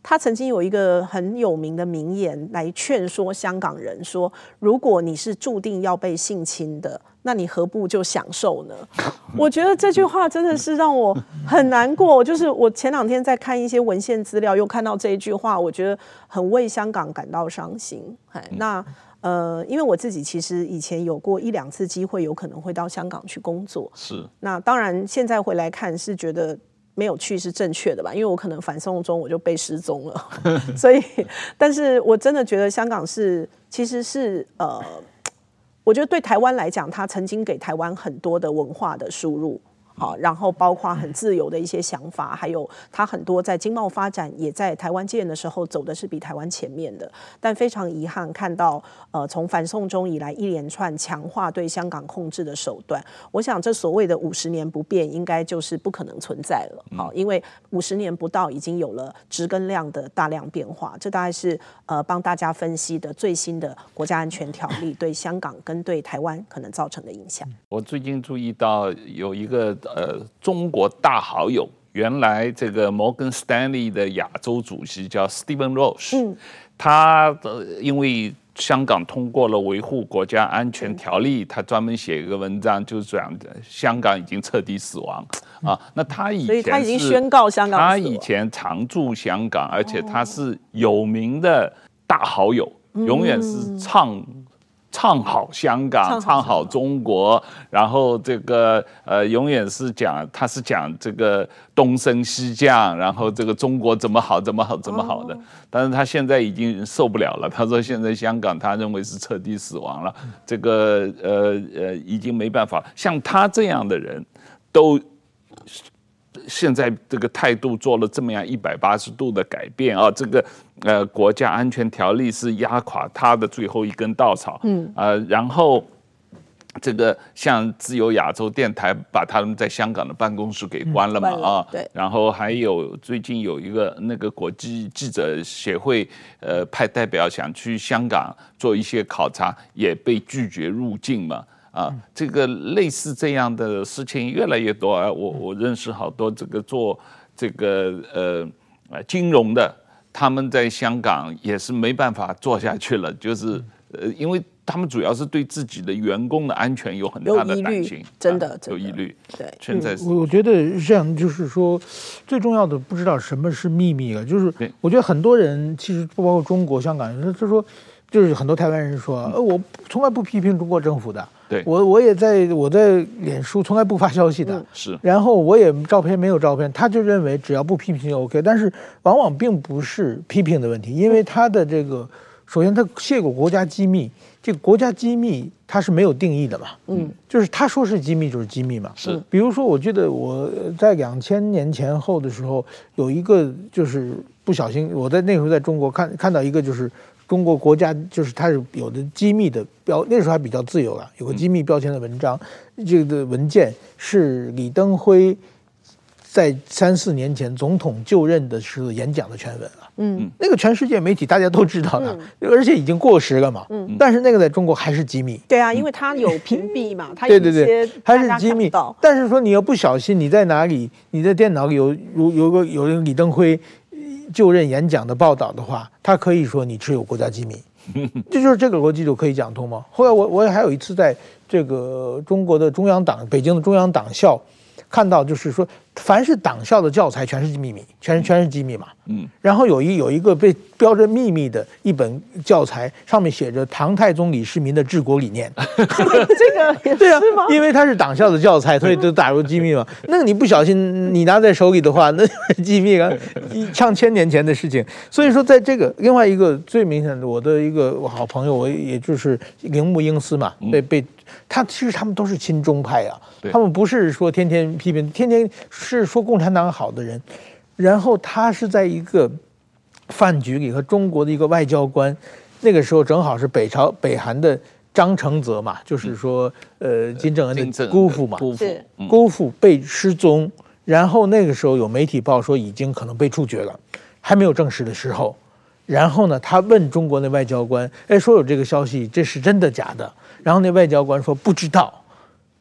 Speaker 3: 他曾经有一个很有名的名言来劝说香港人说，如果你是注定要被性侵的，那你何不就享受呢？我觉得这句话真的是让我很难过。就是我前两天在看一些文献资料，又看到这一句话，我觉得很为香港感到伤心。那呃，因为我自己其实以前有过一两次机会，有可能会到香港去工作。
Speaker 2: 是。那
Speaker 3: 当然，现在回来看是觉得没有去是正确的吧，因为我可能反送中我就被失踪了，所以，但是我真的觉得香港是其实是呃。我觉得对台湾来讲，它曾经给台湾很多的文化的输入，好，然后包括很自由的一些想法，还有它很多在经贸发展也在台湾建的时候走的是比台湾前面的。但非常遗憾看到，呃，从反送中以来一连串强化对香港控制的手段，我想这所谓的五十年不变，应该就是不可能存在了。好，因为五十年不到，已经有了质跟量的大量变化。这大概是呃帮大家分析的最新的国家安全条例对香港跟对台湾可能造成的影响。
Speaker 2: 我最近注意到有一个呃中国大好友，原来这个摩根斯丹利的亚洲主席叫 Stephen Roche，嗯，他呃因为香港通过了维护国家安全条例，他专门写一个文章，就是讲香港已经彻底死亡啊。那他以前
Speaker 3: 所以他已经宣告香港死亡，
Speaker 2: 他以前常驻香港，而且他是有名的大好友，永远是唱。唱好香港，唱好中国，然后这个呃，永远是讲他是讲这个东升西降，然后这个中国怎么好怎么好怎么好的。但是他现在已经受不了了，他说现在香港他认为是彻底死亡了，这个呃呃已经没办法，像他这样的人都。现在这个态度做了这么样一百八十度的改变啊，这个呃国家安全条例是压垮他的最后一根稻草，嗯，呃，然后这个像自由亚洲电台把他们在香港的办公室给关了嘛，嗯、啊，
Speaker 3: 对，
Speaker 2: 然后还有最近有一个那个国际记者协会，呃，派代表想去香港做一些考察，也被拒绝入境嘛。啊，这个类似这样的事情越来越多啊！我我认识好多这个做这个呃呃金融的，他们在香港也是没办法做下去了，就是呃，因为他们主要是对自己的员工的安全有很大的担心，
Speaker 3: 真的、啊、
Speaker 2: 有疑虑。
Speaker 3: 对，
Speaker 2: 现在
Speaker 4: 我我觉得是这样，就是说最重要的不知道什么是秘密了，就是我觉得很多人其实不包括中国、香港人，他说就是很多台湾人说，呃，我从来不批评中国政府的。
Speaker 2: 对，
Speaker 4: 我我也在我在脸书从来不发消息的，
Speaker 2: 嗯、是，
Speaker 4: 然后我也照片没有照片，他就认为只要不批评就 OK， 但是往往并不是批评的问题，因为他的这个首先他泄露国家机密，这个国家机密它是没有定义的嘛，嗯，就是他说是机密就是机密嘛，
Speaker 2: 是，
Speaker 4: 比如说我记得我在两千年前后的时候有一个就是不小心我在那时候在中国看看到一个就是。中国国家就是它是有的机密的标，那时候还比较自由了，有个机密标签的文章，嗯、这个文件是李登辉在三四年前总统就任的时候演讲的全文了。嗯，那个全世界媒体大家都知道了，嗯、而且已经过时了嘛。嗯，但是那个在中国还是机密。
Speaker 3: 对啊，因为它有屏蔽嘛，它
Speaker 4: 有一些还是机密。但是说你要不小心，你在哪里，你在电脑里有有有个有人李登辉。就任演讲的报道的话，他可以说你持有国家机密，这就是这个逻辑就可以讲通吗？后来我我还有一次在这个中国的中央党，北京的中央党校看到，就是说凡是党校的教材全是秘密，全是全是机密嘛。嗯，然后有一有一个被标着秘密的一本教材，上面写着唐太宗李世民的治国理念。
Speaker 3: 这个也
Speaker 4: 对啊，因为它是党校的教材，所以就打入机密嘛。那个你不小心你拿在手里的话，那就是机密啊，上千年前的事情。所以说，在这个另外一个最明显的，我的一个好朋友，我也就是铃木英司嘛，被被他其实他们都是亲中派啊，他们不是说天天批评，天天是说共产党好的人。然后他是在一个饭局里和中国的一个外交官，那个时候正好是北朝北韩的张承泽嘛，就是说呃金正恩的姑父嘛，
Speaker 2: 姑父
Speaker 4: 姑父被失踪，然后那个时候有媒体报说已经可能被处决了，还没有证实的时候，然后呢他问中国的外交官，哎说有这个消息，这是真的假的？然后那外交官说不知道。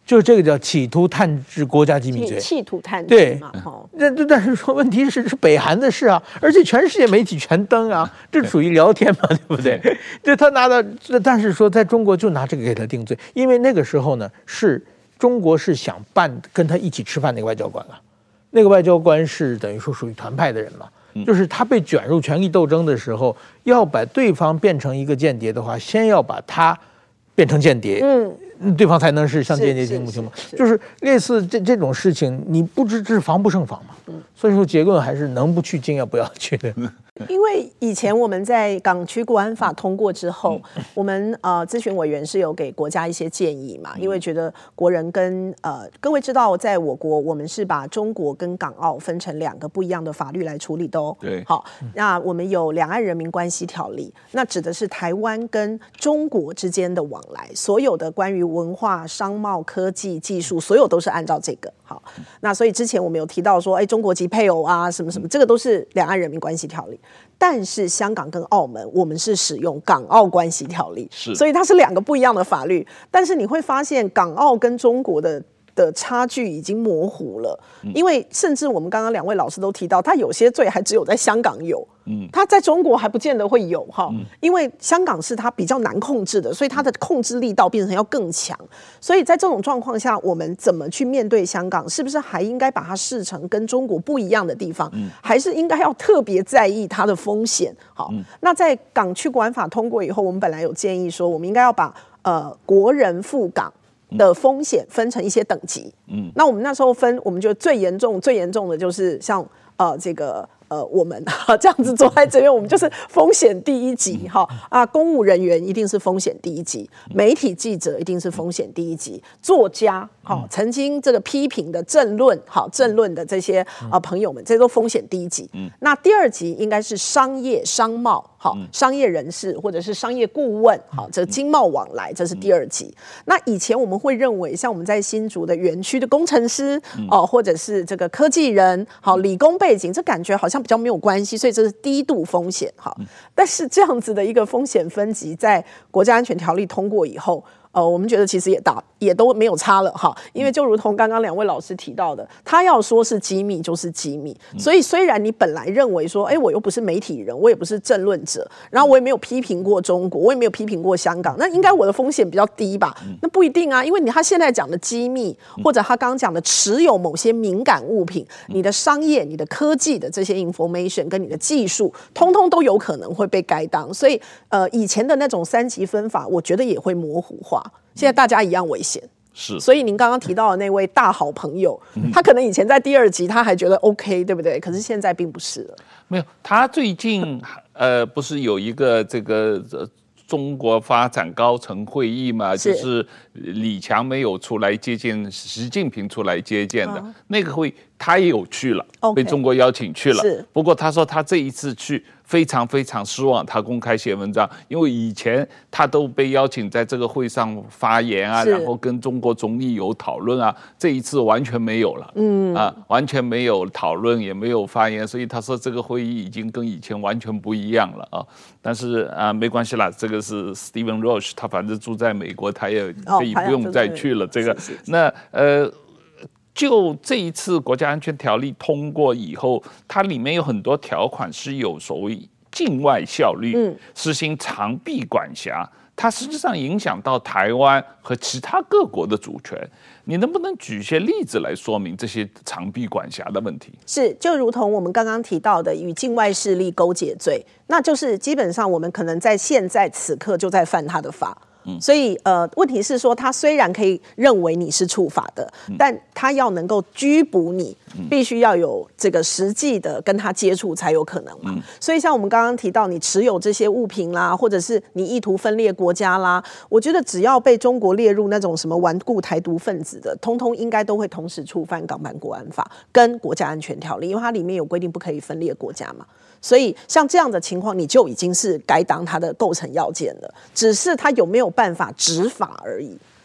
Speaker 4: 就这个叫企图探知国家机密罪，
Speaker 3: 企图探知嘛。
Speaker 4: 对，那但是说问题是是北韩的事啊，而且全世界媒体全登啊，这属于聊天嘛，对不对？对，他拿到，但是说在中国就拿这个给他定罪，因为那个时候呢，是中国是想办跟他一起吃饭那个外交官啊，那个外交官是等于说属于团派的人嘛。就是他被卷入权力斗争的时候，要把对方变成一个间谍的话，先要把他变成间谍，嗯，对方才能是向间谍听不听嘛。就是类似这这种事情，你不知这是防不胜防嘛。嗯，所以说结论还是能不去尽要不要去的。
Speaker 3: 因为以前我们在港区国安法通过之后，嗯、我们呃咨询委员是有给国家一些建议嘛，因为觉得国人跟呃各位知道，在我国我们是把中国跟港澳分成两个不一样的法律来处理的哦。
Speaker 2: 对，
Speaker 3: 好，那我们有两岸人民关系条例，那指的是台湾跟中国之间的往来，所有的关于文化、商贸、科技、技术，所有都是按照这个。好，那所以之前我们有提到说，哎，中国籍配偶啊，什么什么，这个都是两岸人民关系条例。但是香港跟澳门，我们是使用港澳关系条例，
Speaker 2: 是，
Speaker 3: 所以它是两个不一样的法律。但是你会发现，港澳跟中国的的差距已经模糊了，因为甚至我们刚刚两位老师都提到，他有些罪还只有在香港有，嗯，他在中国还不见得会有哈，嗯、因为香港是它比较难控制的，所以它的控制力道变成要更强。所以在这种状况下，我们怎么去面对香港？是不是还应该把它视成跟中国不一样的地方？嗯、还是应该要特别在意它的风险？好，嗯、那在港区国安法通过以后，我们本来有建议说，我们应该要把呃国人赴港的风险分成一些等级，嗯，那我们那时候分，我们觉得最严重、最严重的就是像呃这个呃我们这样子坐在这边，我们就是风险第一级哈啊，公务人员一定是风险第一级，媒体记者一定是风险第一级，作家好曾经这个批评的政论好政论的这些啊朋友们，这都风险第一级。嗯，那第二级应该是商业商贸好商业人士或者是商业顾问好，这经贸往来这是第二级。那以前我们会认为，像我们在新竹的园区的工程师哦，或者是这个科技人好理工背景，这感觉好像比较没有关系，所以这是低度风险好。但是这样子的一个风险分级，在国家安全条例通过以后。呃，我们觉得其实也打也都没有差了哈，因为就如同刚刚两位老师提到的，他要说是机密就是机密，所以虽然你本来认为说，哎，我又不是媒体人，我也不是政论者，然后我也没有批评过中国，我也没有批评过香港，那应该我的风险比较低吧？那不一定啊，因为你他现在讲的机密，或者他刚刚讲的持有某些敏感物品，你的商业、你的科技的这些 information 跟你的技术，通通都有可能会被该当，所以呃，以前的那种三级分法，我觉得也会模糊化。现在大家一样危险，
Speaker 2: 是，
Speaker 3: 所以您刚刚提到的那位大好朋友，嗯、他可能以前在第二集他还觉得 OK， 对不对？可是现在并不是了。
Speaker 2: 没有，他最近呃，不是有一个这个呃中国发展高层会议嘛？是就是李强没有出来接见，习近平出来接见的、啊、那个会，他也有去了， okay, 被中国邀请去了。
Speaker 3: 是，
Speaker 2: 不过他说他这一次去。非常非常失望，他公开写文章，因为以前他都被邀请在这个会上发言啊，然后跟中国总理有讨论啊，这一次完全没有了，嗯啊，完全没有讨论，也没有发言，所以他说这个会议已经跟以前完全不一样了啊。但是啊，没关系啦，这个是 Stephen Roach， 他反正住在美国，他也可以不用再去了。哦、这个是是是那呃。就这一次国家安全条例通过以后，它里面有很多条款是有所谓境外效力，嗯，实行长臂管辖，它实际上影响到台湾和其他各国的主权。你能不能举一些例子来说明这些长臂管辖的问题？
Speaker 3: 是，就如同我们刚刚提到的与境外势力勾结罪，那就是基本上我们可能在现在此刻就在犯他的法。所以呃，问题是说，他虽然可以认为你是触法的，嗯、但他要能够拘捕你，嗯、必须要有这个实际的跟他接触才有可能嘛。嗯、所以像我们刚刚提到，你持有这些物品啦，或者是你意图分裂国家啦，我觉得只要被中国列入那种什么顽固台独分子的，通通应该都会同时触犯港版国安法跟国家安全条例，因为它里面有规定不可以分裂国家嘛。所以像这样的情况，你就已经是该当它的构成要件了，只是它有没有办法执法而已。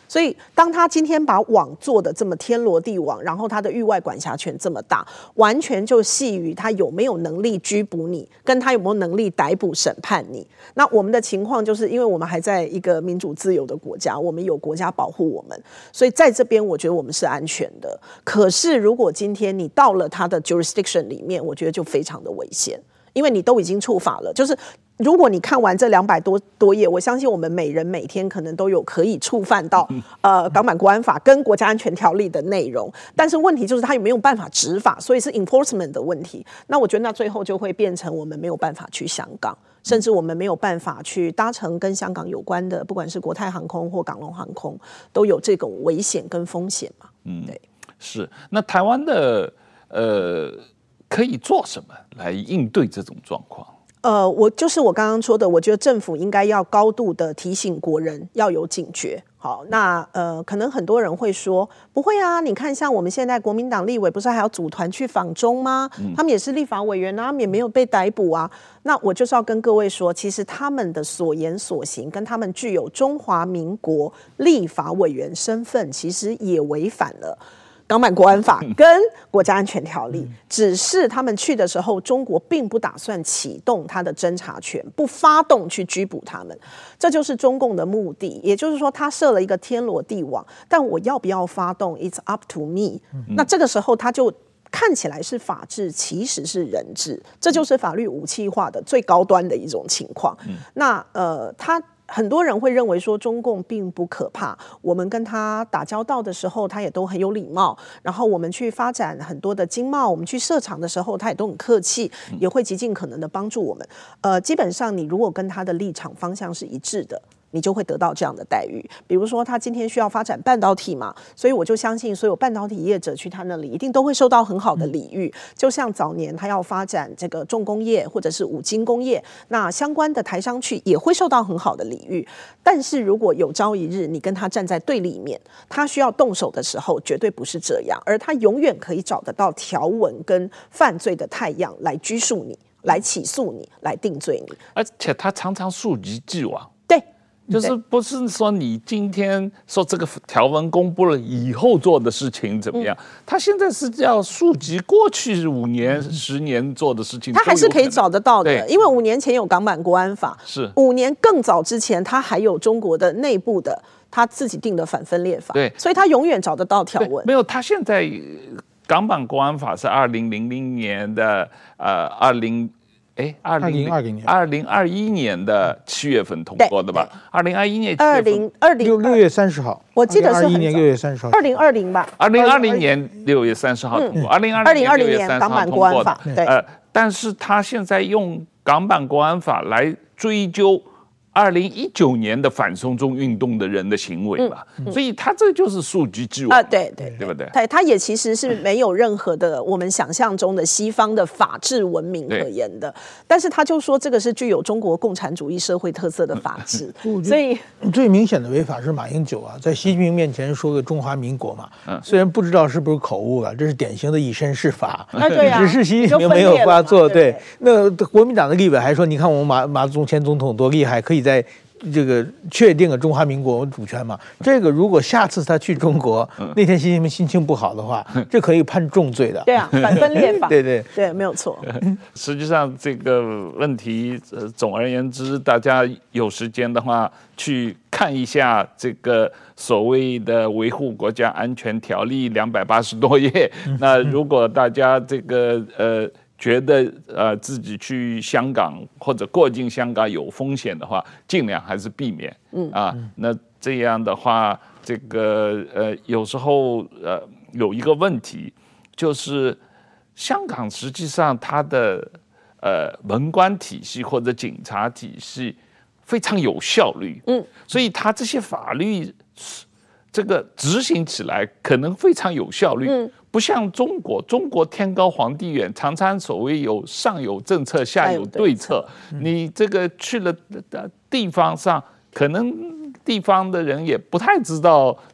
Speaker 3: 所以当他今天把网做的这么天罗地网，然后他的域外管辖权这么大，完全就系于他有没有能力拘捕你，跟他有没有能力逮捕审判你。那我们的情况就是因为我们还在一个民主自由的国家，我们有国家保护我们，所以在这边我觉得我们是安全的。可是如果今天你到了他的 jurisdiction 里面，我觉得就非常的危险，因为你都已经触法了。就是如果你看完这两百多多页，我相信我们每人每天可能都有可以触犯到呃港版国安法跟国家安全条例的内容，但是问题就是他有没有办法执法，所以是 enforcement 的问题。那我觉得那最后就会变成我们没有办法去香港，甚至我们没有办法去搭乘跟香港有关的，不管是国泰航空或港龙航空，都有这种危险跟风险嘛。嗯，对，
Speaker 2: 是。那台湾的呃可以做什么来应对这种状况？
Speaker 3: 呃，我就是我刚刚说的，我觉得政府应该要高度的提醒国人要有警觉。好，那呃，可能很多人会说，不会啊，你看像我们现在国民党立委不是还要组团去访中吗？嗯、他们也是立法委员啊，他们也没有被逮捕啊。那我就是要跟各位说，其实他们的所言所行跟他们具有中华民国立法委员身份，其实也违反了港版国安法跟国家安全条例，只是他们去的时候，中国并不打算启动他的侦查权，不发动去拘捕他们，这就是中共的目的。也就是说，他设了一个天罗地网，但我要不要发动 ，it's up to me。那这个时候他就看起来是法治，其实是人治，这就是法律武器化的最高端的一种情况。那呃，他。很多人会认为说中共并不可怕，我们跟他打交道的时候，他也都很有礼貌。然后我们去发展很多的经贸，我们去设厂的时候，他也都很客气，也会极尽可能的帮助我们。呃，基本上你如果跟他的立场方向是一致的，你就会得到这样的待遇。比如说他今天需要发展半导体嘛，所以我就相信所有半导体业者去他那里一定都会受到很好的礼遇。就像早年他要发展这个重工业或者是五金工业，那相关的台商去也会受到很好的礼遇。但是如果有朝一日你跟他站在对立面，他需要动手的时候绝对不是这样，而他永远可以找得到条文跟犯罪的态样来拘束你，来起诉你，来定罪你。
Speaker 2: 而且他常常溯及既往。
Speaker 3: 对，
Speaker 2: 就是不是说你今天说这个条文公布了以后做的事情怎么样？嗯、他现在是要溯及过去五年、嗯、十年做的事情，
Speaker 3: 他还是可以找得到的。因为五年前有港版国安法，
Speaker 2: 是
Speaker 3: 五年更早之前，他还有中国的内部的他自己定的反分裂法，
Speaker 2: 对，
Speaker 3: 所以他永远找得到条文。
Speaker 2: 没有，他现在港版国安法是二零零零年的，呃，二零。哎，二零二零年、二零二一年的七月份通过的吧？二零二一年
Speaker 3: 二零二零
Speaker 4: 六六月三十号，
Speaker 3: 我记得是
Speaker 4: 二一年六月三十号，
Speaker 3: 二零二零吧？
Speaker 2: 二零二零年六月三十号通过，二零二零年六月三十号通过的。
Speaker 3: 对，
Speaker 2: 呃，但是他现在用港版国安法来追究二零一九年的反送中运动的人的行为吧，嗯嗯、所以他这就是溯及既往
Speaker 3: 啊，对对
Speaker 2: 对不对？
Speaker 3: 对，他也其实是没有任何的我们想象中的西方的法治文明可言的，但是他就说这个是具有中国共产主义社会特色的法治，所以
Speaker 4: 最明显的违法是马英九啊，在习近平面前说个中华民国嘛，嗯、虽然不知道是不是口误了，这是典型的以身试法，
Speaker 3: 啊对啊，
Speaker 4: 只是习近平没有发作，对，那国民党的立委还说，你看我们马马总前总统多厉害，可以在这个确定了中华民国主权嘛？这个如果下次他去中国，嗯、那天习近平心情不好的话，这可以判重罪的。
Speaker 3: 对啊，反分裂法。
Speaker 4: 对对
Speaker 3: 对，没有错。
Speaker 2: 实际上这个问题，呃，总而言之，大家有时间的话去看一下这个所谓的维护国家安全条例两百八十多页。嗯、那如果大家这个呃。觉得呃自己去香港或者过境香港有风险的话，尽量还是避免。嗯啊，那这样的话，这个呃有时候呃有一个问题，就是香港实际上它的呃文官体系或者警察体系非常有效率。嗯，所以它这些法律这个执行起来可能非常有效率。嗯。不像中国，中国天高皇帝远，常常所谓有上有政策，下有对策。你这个去了地方上，可能地方的人也不太知道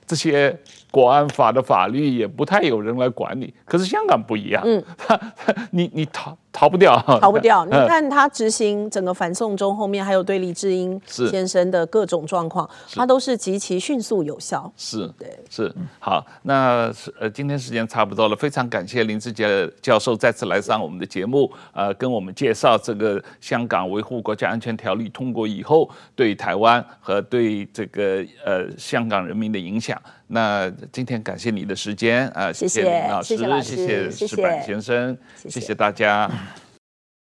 Speaker 2: 这些国安法的法律也不太有人来管理。可是香港不一样，嗯，你你逃逃不掉，
Speaker 3: 逃不掉。你看他执行整个反送中后面，还有对李志英先生的各种状况，他都是极其迅速有效。
Speaker 2: 是，对，是。好，那呃，今天时间差不多了，非常感谢林志杰教授再次来上我们的节目，呃，跟我们介绍这个香港维护国家安全条例通过以后对台湾和对这个呃香港人民的影响。那今天感谢你的时间啊、呃，谢谢林老师，
Speaker 3: 谢谢老师，
Speaker 2: 谢谢石板先生，谢谢大家。